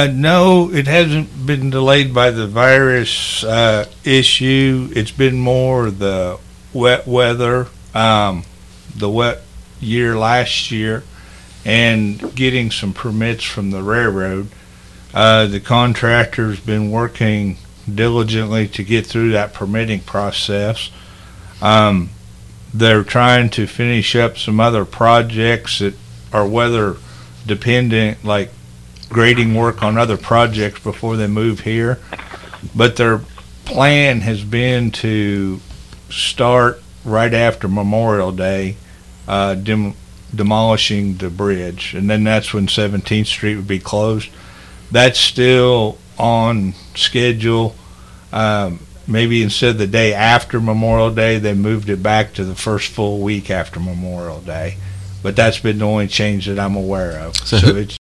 No, it hasn't been delayed by the virus issue. It's been more the wet weather, the wet year last year, and getting some permits from the railroad. The contractor's been working diligently to get through that permitting process. They're trying to finish up some other projects that are weather dependent, like grading work on other projects before they move here. But their plan has been to start right after Memorial Day, demolishing the bridge, and then that's when 17th Street would be closed. That's still on schedule. Maybe instead of the day after Memorial Day, they moved it back to the first full week after Memorial Day. But that's been the only change that I'm aware of. So it's